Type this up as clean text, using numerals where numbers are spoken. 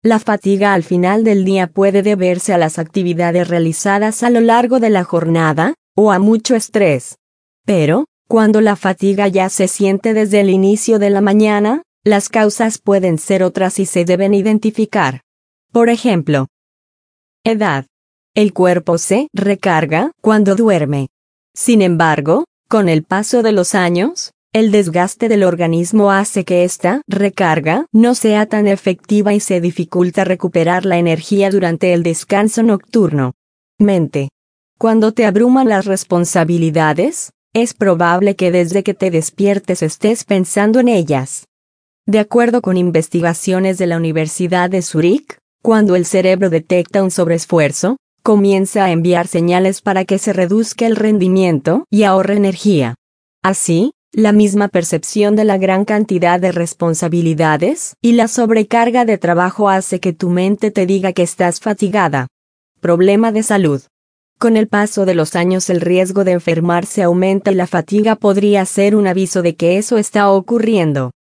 La fatiga al final del día puede deberse a las actividades realizadas a lo largo de la jornada, o a mucho estrés. Pero, cuando la fatiga ya se siente desde el inicio de la mañana, las causas pueden ser otras y se deben identificar. Por ejemplo, edad. El cuerpo se recarga cuando duerme. Sin embargo, con el paso de los años, el desgaste del organismo hace que esta recarga no sea tan efectiva y se dificulta recuperar la energía durante el descanso nocturno. Mente. Cuando te abruman las responsabilidades, es probable que desde que te despiertes estés pensando en ellas. De acuerdo con investigaciones de la Universidad de Zúrich, cuando el cerebro detecta un sobreesfuerzo, comienza a enviar señales para que se reduzca el rendimiento y ahorre energía. Así, la misma percepción de la gran cantidad de responsabilidades y la sobrecarga de trabajo hace que tu mente te diga que estás fatigada. Problema de salud. Con el paso de los años el riesgo de enfermarse aumenta y la fatiga podría ser un aviso de que eso está ocurriendo.